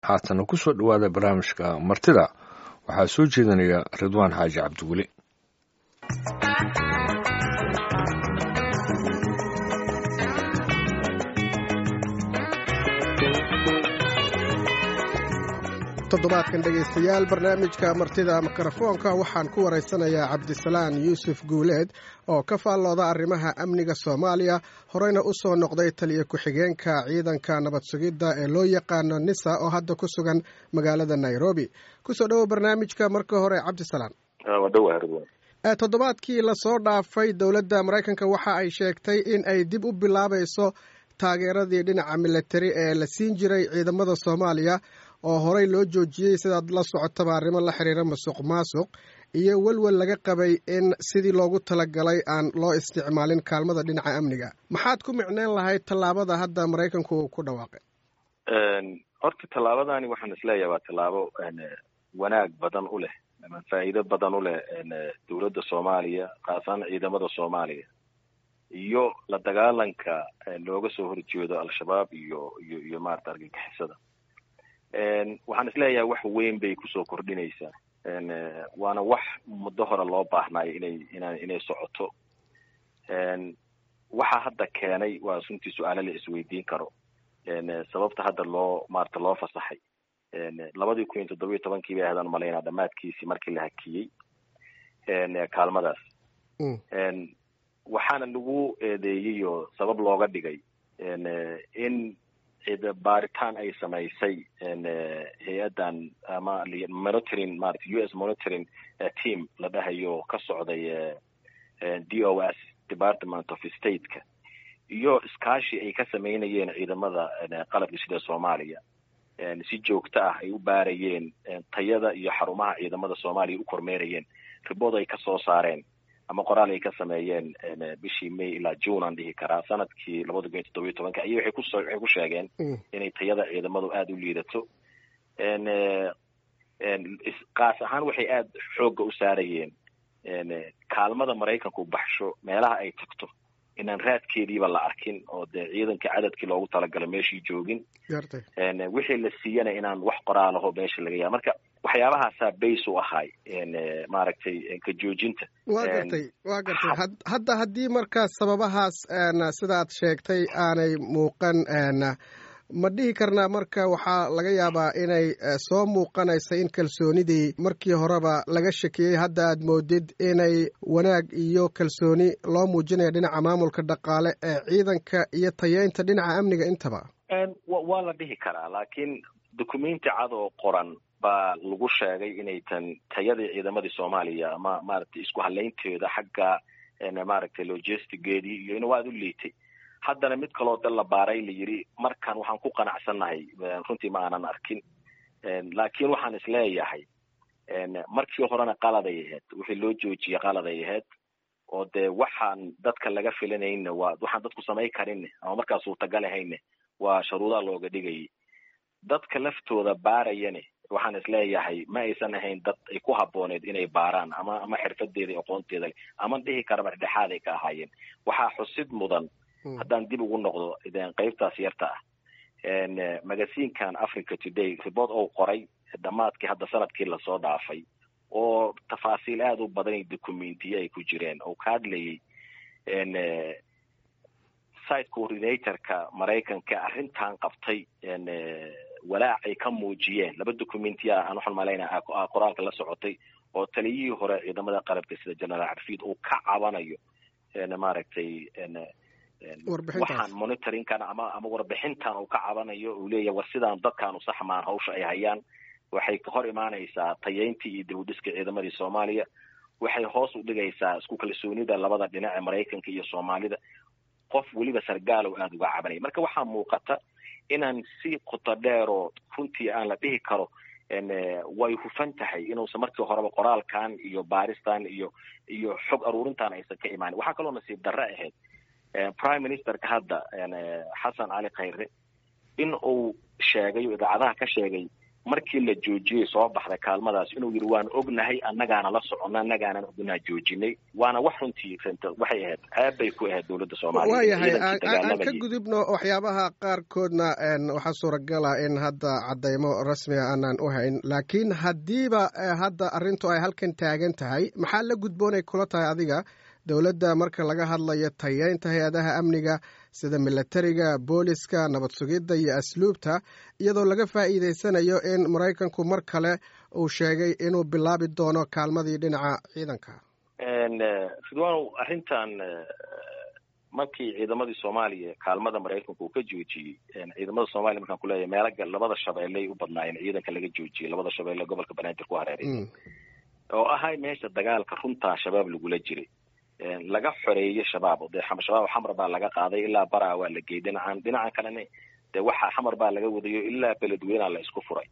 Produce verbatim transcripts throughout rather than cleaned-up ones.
haatan ku soo dhawaada barnaamijka martida waxaa soo jeedinaya Ridwaan Xaaji Cabdiweli. toddobaadkan dhegaystayaal barnaamijka martida mikrofoonka waxaan ku waraysanayaa cabdisalaan yuusuf guuleed oo ka faallooda arrimaha amniga Soomaaliya horeyna u soo noqday taliye ku-xigeenka ciidanka nabad sugidda ee loo yaqaano nisa oo hadda ku sugan magaalada Nairobi. ku soo dhawo barnaamijka marka hore cabdisalaan. waa dhawaad toddobaadkii la soo dhaafay dowladda Mareykanka waxa ay sheegtay in ay dib u bilaabayso taageeradii dhinaca military ee la siin jiray ciidamada Soomaaliya oo horey loo joojiyay sidaad la socotaba arrimo la xiriira masuq-maasuq iyo walwal laga qabay in sidii loogu talagalay aan loo isticmaalin kaalmada dhinaca amniga. maxaad ku micneen lahayd tallaabada hadda Mareykanku uu ku dhawaaqay? horta tallaabadani waxaan isleeyahay waa tallaabo wanaag badan u leh ama faa'iido badan u leh dowladda Soomaaliya qaasan ciidamada Soomaaliya iyo la dagaalanka looga soo horjeedo al-shabaab iyo iyo iyo maarta argagixisada. waxaan isleeyahay wax weyn bay kusoo kordhinaysaa waana wax muddo hore loo baahnaayo inay inay inay socoto. waxa hadda keenay waa runtii su-aalo la isweydiin karo sababta hadda loo maarta loo fasaxay labadii kun iyo toddoba iyo tobankii bay ahaydaan malaynaa dhammaadkiisii markii la hakiyey kaalmadaas. waxaana lagu eedeeyey oo sabab looga dhigay in baaritaan ay samaysay hay-addan ama monitoring maarata U S monitoring team la dhahayo ka socday D O S Department of State-ka iyo iskaashi ay ka samaynayeen ciidamada qalabka sida Soomaaliya si joogto ah ay u baarayeen tayada iyo xarumaha ciidamada Soomaaliya u kormeerayeen ribood ay ka soo saareen ama qoraal ay ka sameeyeen bishii May ilaa June aan dhihi karaa sanadkii labada kun iyo toddoba iyo tobanka ayay waxay ku waxay ku sheegeen inay tayada ciidamadu aad u liidato en en qaas ahaan waxay aad xoogga u saarayeen en kaalmada Mareykanku baxsho meelaha ay tagto inaan raadkeediiba la arkin oo de ciidanka cadadkii loogu talagalay meeshii joogin en wixii la siiyana inaan wax qoraalaho meesha laga yaabo marka waxyaabahaasa base u ahay en maaragtay ka joojinta. waa gartay waa gartay hadda haddii markaas sababahaas sidaad sheegtay aanay muuqan ma dhihi karnaa marka waxaa laga yaabaa inay soo muuqanaysa in kalsoonidii markii horeba laga shakiyey hadda aad moodid inay wanaag iyo kalsooni loo muujinayo dhinaca maamulka dhaqaale ee ciidanka iyo tayeynta dhinaca amniga intaba? waa la dhihi karaa laakiin dukumenti cad oo qoran baa lagu sheegay inay tan tayadii ciidamadii Soomaaliya ama maaragtay isku haleynteeda xagga maaragtay logistigeedii iyo in waad u liitay. haddana mid kaloo dal la baaray la yiri markan waxaan ku qanacsanahay runtii ma aanan arkin laakiin waxaan isleeyahay markii horena qaladay ahayd wixii loo joojiyay qaladay ahayd oo de waxaan dadka laga filanayna waa waxaan dadku samay karin ama markaas uu tagalahayn waa sharuudaha looga dhigay dadka laftooda baarayane waxaan isleeyahay ma aysan ahayn dad ay ku habooneed inay baaraan ama ama xirfadeeda aqoonteeda ama dhihi karaba dhexaad ay ka ahaayeen. waxaa xusid mudan haddaan dib ugu noqdo idaan qaybtaas yarta ah en magasiinkan Africa Today report oo qoray dhamaadkii hadda sanadkii la soo dhaafay oo tafaasiil aad u badan dokumentiyo ay ku jireen oo ka hadlayay en site coordinator-ka Mareykanka arrintan qabtay en walaac ay ka muujiyeen laba dokumentiya aan waxaan maleynaa qoraalka la socotay oo taliyihii hore ciidamada qalabka sida General Arfid uu ka cabanayo en maaragtay en waxaan monitoringkan ama ama warbixintan uu ka cabanayo uu leeyahay war sidaan dadkan u saxmaan hawsha ay hayaan waxay ka hor imaanaysaa tayeyntii iyo dawladdiska ciidamadii Soomaaliya waxay hoos u dhigaysaa isku kalsoonida labada dhinac ee Mareykanka iyo Soomaalida qof waliba sargaal oo aad uga cabanay. marka waxaa muuqata inaan si qoto dheer oo runtii aan la dhihi karo en way hufan tahay inuusan markii horeba qoraalkan iyo baaristan iyo iyo xog aruurintan aysan ka imaan. waxaa kaloo nasiib darro ahayd Prime Minister-ka hadda Xasan Cali Khayre in uu sheegay idaacadaha ka sheegay markii la joojiyey soo baxday kaalmadaas inuu yidhi waan ognahay annagaana la soconna annagaana ognaa joojinay waana wax runtii waxay ahayd ceeb bay ku ahayd dowladda soomaaliya. waayahay aan ka gudubno waxyaabaha qaarkoodna waxaa suuragala in hadda caddaymo rasmiga aanaan u hayn, laakiin haddiiba hadda arrintu ay halkan taagan tahay maxaa la gudboonay kula tahay adiga dowladda marka laga hadlayo tayeynta hay-adaha amniga sida milatariga, booliska, nabad sugidda iyo asluubta, iyadoo laga faa'iidaysanayo in maraykanku mar kale uu sheegay inuu bilaabi doono kaalmadii dhinaca ciidanka? ridwaanow arrintan markii ciidamadii soomaaliya kaalmada maraykanku uu ka joojiyey, ciidamada soomaaliya markaan kuleeyahay meelo labada shabeelley u badnaayeen ciidanka laga joojiyey, labada shabeelle gobolka banaadir ku hareeraysan oo ahay meesha dagaalka runtaa shabaab lagula jiray, laga xoreeyey shabaab. dee shabaab xamar baa laga qaaday ilaa baraa waa la geeyey, dhinacan dhinacan kalena dee waxaa xamar baa laga wadayo ilaa beledweynaa la isku furay.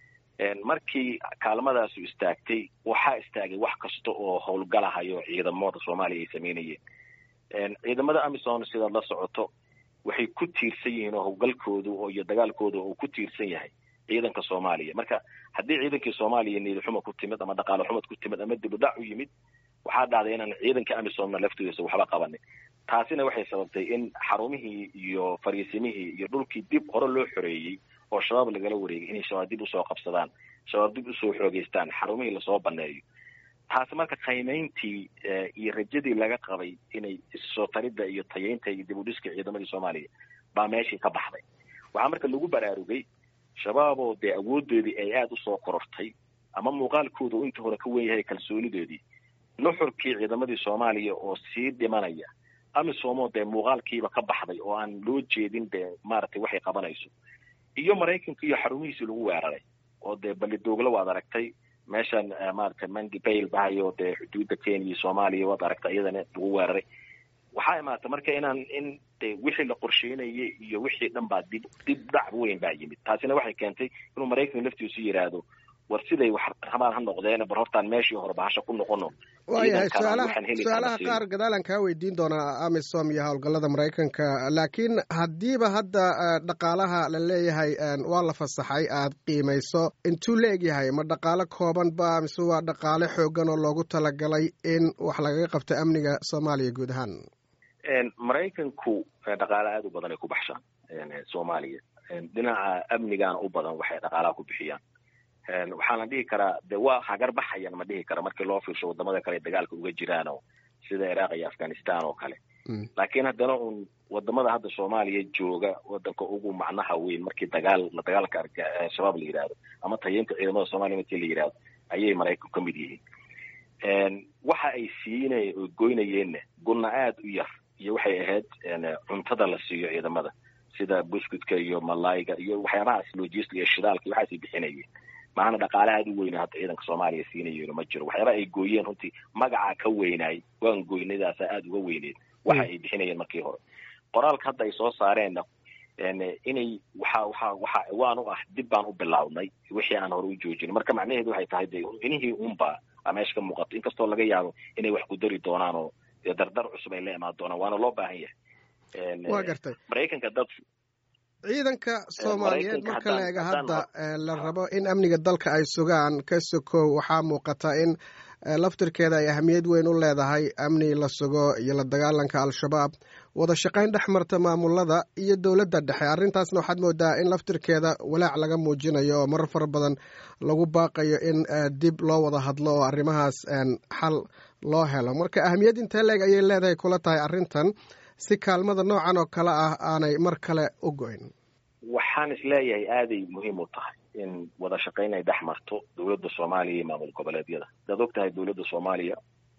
markii kaalmadaasu istaagtay waxaa istaagay wax kasta oo howlgalahayo ciidamada soomaaliya ay samaynayeen. ciidamada amisom sidaad la socoto waxay ku tiirsan yihiin oo howlgalkooda iyo dagaalkooda uu ku tiirsan yahay ciidanka soomaaliya. marka haddii ciidankii soomaaliya niyad xumo ku timid ama dhaqaale xumad ku timid ama dib u dhac u yimid, waxaa dhacday inaan ciidanka amisomna laftiisa waxba qabanin. taasina waxay sababtay in xarumihii iyo fariisimihii iyo dhulkii dib hore loo xoreeyey oo shabaab lagala wareegay inay shabaab dib usoo qabsadaan, shabaab dib usoo xoogeystaan, xarumihii lasoo baneeyo. taasi marka qiimayntii iyo rajadii laga qabay inay issoo taridda iyo tayeynta iyo dib u dhiska ciidamadii soomaaliya baa meeshii ka baxday. waxaa marka lagu baraarugay shabaab oo dee awoodoodii ay aada usoo korortay ama muuqaalkooda u inta hore ka wen yahay kalsoonidoodii, nuxurkii ciidamadii soomaaliya oo sii dhimanaya, amisomoo dee muuqaalkiiba ka baxday oo aan loo jeedin dee maaragtay waxay qabanayso, iyo maraykanka iyo xarumihiisii lagu weeraray oo dee ballidoogla waad aragtay meeshan maaragtay mandi bail bahayo dee xuduudda kenya iyo soomaaliya waad aragtay iyadana lagu weeraray. waxaa imaata marka inaan in de wixii la qorsheynayay iyo wixii dhan baa dib dib dhac weyn baa yimid. taasina waxay keentay inuu maraykanka laftiisu yidhaahdo war siday wax rabaan ha noqdeen bar hortaan meeshii hore bahasha ku noqono. waayahay su-aalaha qaar gadaalan kaa weydiin doonaa amisom iyo howlgallada maraykanka, laakiin haddiiba hadda dhaqaalaha la leeyahay waa la fasaxay aad qiimayso intuu la egyahay, ma dhaqaalo kooban ba mise waa dhaqaale xoogan oo loogu talagalay in wax lagaga qabto amniga soomaaliya guud ahaan? maraykanku dhaqaale aada u badan ay ku baxshaan soomaaliya, dhinaca amnigaana u badan waxay dhaqaalaha ku bixiyaan. waxaana dhihi karaa de waa hagar baxayan ma dhihi kara markii loo fiirsho wadamada kale dagaalka uga jiraan oo sida iraaq iyo afghanistan oo kale. laakiin haddana un wadamada hadda soomaaliya jooga wadanka ugu macnaha weyn markii dagaal la dagaalka shabaab la yidhaahdo ama tayeynta ciidamada soomaaliya markii la yidhaahdo ayay maraykanku ka mid yihiin. waxa ay siinay oo goynayeenna gunna aada u yar iyo waxay ahayd cuntada la siiyo ciidamada sida buskudka iyo malayga iyo waxyaabahaas logistic iyo shidaalka iyo waxaasay bixinayeen. maana dhaqaale aada u weyna hadda ciidanka soomaaliya siinayeeno ma jiro. waxyaaba ay gooyeen runtii magacaa ka weynaay waan goynadaasa aada uga weyneed waxa ay bixinayeen markii hore. qoraalka hadda ay soo saareenna inay waxa waxa waxa waan u ah dib baan u bilaabnay wixii aan hore u joojin. marka macnaheedu waxay tahay de inihii unba meesha ka muuqato, inkastoo laga yaabo inay wax ku dari doonaan oo dardar cusub ay la imaan doonaan, waana loo baahan yahay. waa gartay maraykanka dad ciidanka soomaaliyeed marka la eega hadda la rabo in amniga dalka ay sugaan ka sokow, waxaa muuqata in laftirkeeda ay ahamiyad weyn u leedahay amni la sugo iyo la dagaalanka al-shabaab, wada shaqayn dhex marta maamulada iyo dowladda dhexe. arrintaasna waxaad moodaa in laftirkeeda walaac laga muujinayo oo marar fara badan lagu baaqayo in dib loo wada hadlo oo arrimahaas xal loo helo. marka ahamiyad intee leeg ayay leedahay kula tahay arrintan si kaalmada noocan oo kale ah aanay mar kale u go-in? waxaan isleeyahay aaday muhiim u tahay in wada shaqayn ay dhex marto dowladda soomaaliya iyo maamul goboleedyada. hadaad og tahay dowladda soomaaliya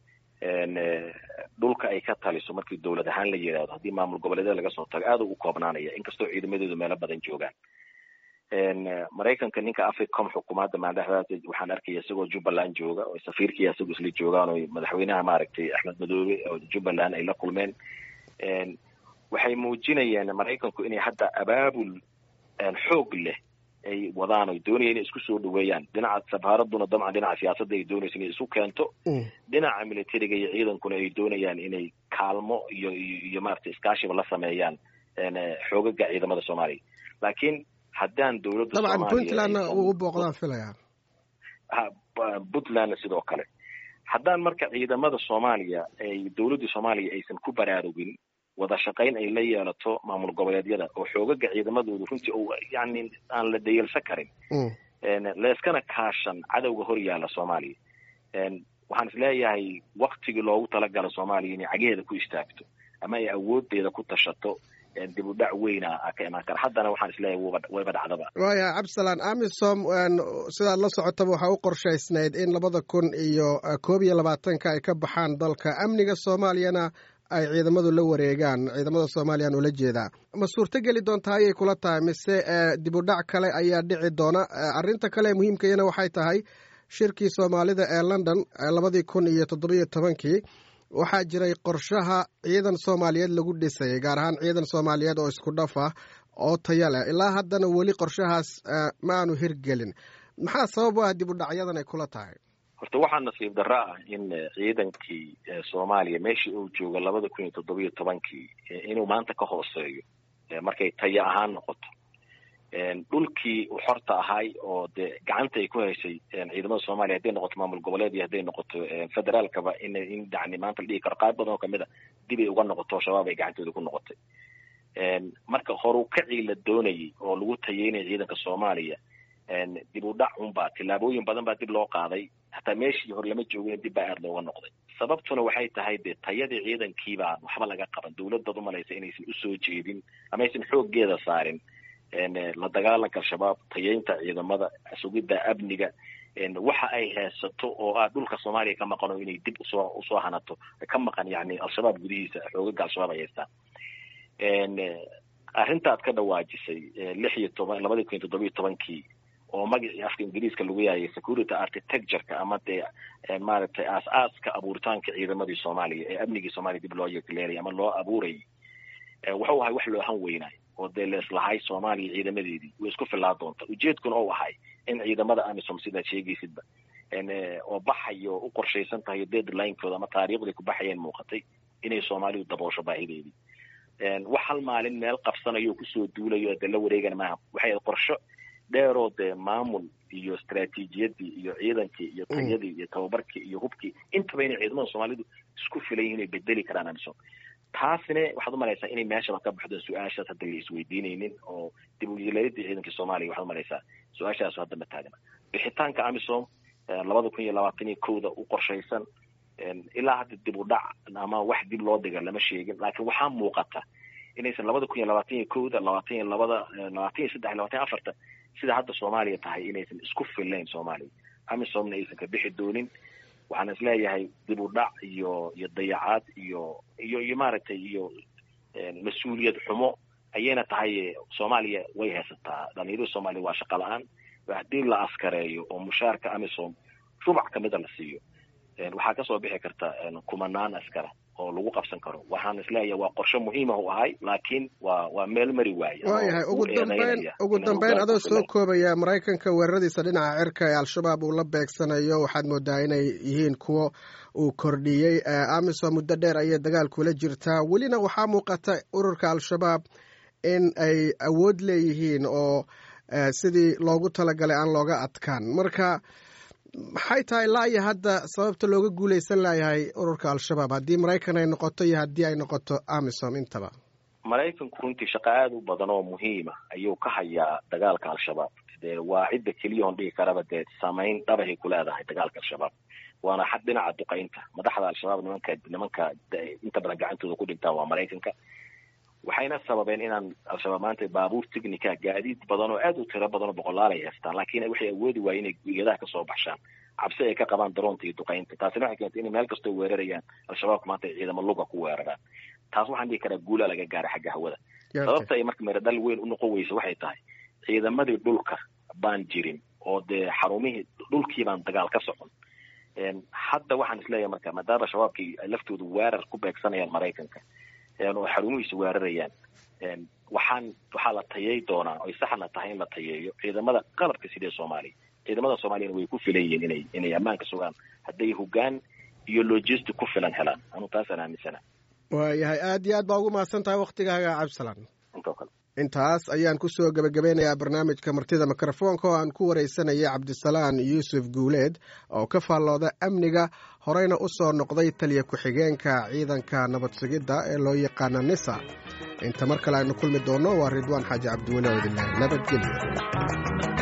dhulka ay ka taliso markii dowlad ahaan la yidhaahdo haddii maamul goboleedyada laga soo tago aada u koobnaanaya, inkastoo ciidamadoodu meelo badan joogaan. maraykanka ninka africom xukuumadda maadaxdaas waxaan arkaya isagoo jubbaland jooga oo safiirkii isagoo isla joogaan oo madaxweynaha maaragtay axmed madoobe oo jubbaland ay la kulmeen. waxay muujinayeen maraykanku inay hadda abaabul xoog leh ay wadaan oo doonaya inay isku soo dhaweeyaan. dhinaca safaaraduna dabcan dhinaca siyaasadda ay doonaysa inay isu keento, dhinaca militariga iyo ciidankuna ay doonayaan inay kaalmo iyo iyo maaragtay iskaashiba la sameeyaan xoogaga ciidamada soomaaliya. laakiin haddaan dowladda dabcan puntlandna uu u booqdaan filayaa puntlandna sidoo kale haddaan marka ciidamada soomaaliya ay dowladda soomaaliya aysan ku baraarugin wada shaqayn ay la yeelato maamul goboleedyada oo xoogaga ciidamadoodu runtii oo yani aan la dayalsan karin layskana kaashan cadowga hor yaalla soomaaliya waxaan is leeyahay waktigii loogu talagalo soomaaliya inay cageheeda ku istaagto ama ay awoodeeda ku tashato dib u dhac weyna ka imaan kara haddana waxaan is leeyahay wayba dhacdaba waaya cabdisalaan amisom sidaad la socotaba waxaa u qorshaysnayd in labada kun iyo koob iyo labaatanka ay ka baxaan dalka amniga soomaaliyana ay ciidamadu la wareegaan ciidamada soomaaliyaan ula jeedaa ma suurto geli doontaa ayay kula tahay mise dib u dhac kale ayaa dhici doona arrinta kale ee muhiimkayana waxay tahay shirkii soomaalida ee london labadii kun iyo toddobiyo tobankii waxaa jiray qorshaha ciidan soomaaliyeed lagu dhisayay gaar ahaan ciidan soomaaliyeed oo isku dhaf ah oo taya leh ilaa haddana weli qorshahaas ma aanu hirgelin maxaa sabab u ah dib u dhacyadan ay kula tahay horta waxaa nasiib darro ah in ciidankii soomaaliya meeshii uu joogo labada kun iyo toddobiyo tobankii inuu maanta ka hooseeyo markay taya ahaan noqoto dhulkii uu xorta ahay oo dee gacanta ay ku haysay ciidamada soomaaliya hadday noqoto maamul goboleed iyo hadday noqoto federaalkaba in in yani maanta la dhihi karo qaar badan oo kamid a dib ay uga noqoto shabaab ay gacantooda ku noqotay marka horu kacii la doonayay oo lagu tayeynaya ciidanka soomaaliya dib u dhac unbaa tillaabooyin badan baa dib loo qaaday hataa meeshii hore lama joogin dib baa aada looga noqday sababtuna waxay tahay dee tayadii ciidankiibaa waxba laga qaban dowladdaad umalaysa inaysan usoo jeedin ama aysan xooggeeda saarin la dagaalanka al-shabaab tayeynta ciidamada sugidda amniga waxa ay haysato oo ah dhulka soomaaliya ka maqan oo inay dib usoo usoo hanato ka maqan yani al-shabaab gudihiisa xoogaga al-shabaab ay haystaan arrintaad ka dhawaajisay lix iyo toban labadii kun iyo toddobiyo tobankii oo magacii afka ingiriiska lagu yaayay security architectureka ama dee maaragtay aas-aaska abuuritaanka ciidamadii soomaaliya ee amnigii soomaaliya dib loo yeegleelay ama loo abuurayay wuxuu ahay wax loo han weynaay oo dee leeslahay soomaaliya ciidamadeedii way isku filaa doonta ujeedkuna ou ahay in ciidamada amisom sidaad sheegaysidba oo baxayo u qorshaysan tahay deadlinekooda ama taariikhday ku baxayeen muuqatay inay soomaalidu daboosho baahideedii wax hal maalin meel qabsanayo kusoo duulayo dee la wareegana maaha waxay qorsho dheeroo dee maamul iyo istaraatiijiyadii iyo ciidankii iyo tayadii iyo tababarkii iyo hubkii intaba inay ciidamada soomaalidu isku filayin inay bedeli karaan amisom taasina waxaad umalaysaa inay meeshaba ka baxdo su-aashaas hadda la isweydiinaynin oo dib u yeeleedii ciidankii soomaaliya waxaad umalaysaa su-aashaasu hadda ma taagna bixitaanka amisom labada kun iyo labaatan iyo kowda u qorshaysan ilaa hadda dib u dhac ama wax dib loo diga lama sheegin laakiin waxaa muuqata inaysan labada kun iyo labaatan iyo kowda labaatan iyo labada labaatan iyo saddex labaatan iyo afarta sida hadda soomaaliya tahay inaysan isku fillayn soomaaliya amisomna aysan ka bixi doonin waxaan is leeyahay dib u dhac iyo iyo dayacaad iyo iyo iyo maaragtay iyo mas-uuliyad xumo ayayna tahay soomaaliya way haysataa dhalinyarada soomaaliya waa shaqa la-aan haddii la askareeyo oo mushaarka amisom rubac kamida la siiyo waxaa kasoo bixi karta kumanaan askara oo lagu qabsan karo waxaan isleeyahay waa qorshe muhiimah u ahay laakiin waa waa meel mari waaye waayahay ugu dambeyn ugu dambeyn adoo soo koobaya maraykanka weeraradiisa dhinaca cirka ee al-shabaab uu la beegsanayo waxaad moodaa inay yihiin kuwo uu kordhiyey amisom muddo dheer ayay dagaal kula jirtaa welina waxaa muuqata ururka al-shabaab in ay awood leeyihiin oo sidii loogu talagalay aan looga adkaan marka maxay tahay ilaa iyo hadda sababta looga guulaysan layahay ururka al-shabaab haddii maraykan ay noqoto iyo haddii ay noqoto amisom intaba maraykanku runtii shaqo aada u badan oo muhiima ayuu ka hayaa dagaalka al-shabaab dee waa cidda keliya oon dhigi karaba dee saameyn dhabahay ku leedahay dagaalka al-shabaab waana xad dhinaca duqaynta madaxda al-shabaab nimanka nimanka inta badan gacantooda ku dhintaan waa maraykanka waxayna sababeen inaan al-shabaab maanta baabuur technica gaadiid badan oo aada u tiro badan oo boqolaal ay haystaan laakiin waxay awoodi waayeen inay guyadaha kasoo baxshaan cabsi ay ka qabaan daroonta iyo duqaynta taasina waxay keentay inay meel kastoo weerarayaan al-shabaabka maanta ay ciidamo luga ku weeraraan taas waxaan dhihi karaa guulaa laga gaara xagga hawada sababta ay marka meeradhal weyn u noqon weysa waxay tahay ciidamadii dhulka baan jirin oo dee xarumihii dhulkii baan dagaal ka socon hadda waxaan isleeyahay marka maadaama shabaabkii ay laftoodu weerar ku beegsanayaan maraykanka oo xarumihiisa weerarayaan waxaan waxaa la tayey doonaa oy saxna tahay in la tayeeyo ciidamada qalabka sidee soomaaliya ciidamada soomaaliyana way ku filan yihiin inay inay ammaanka sugaan hadday hoggaan iyo logistic ku filan helaan anu taasaan aaminsana waayahay aada iyo aad baa ugu mahadsan tahay waktigaaga cabdisalaan intoo kale intaas ayaan ku soo gebagabeynayaa barnaamijka martida mikrofoonka oo aan ku waraysanayay cabdisalaan yuusuf guuleed oo ka faallooda amniga horeyna u soo noqday taliya ku-xigeenka ciidanka nabad sugidda ee loo yaqaana nisa inta mar kale aynu kulmi doonno waa ridwaan xaaji cabdiweli oo idinleh nabadgelyo.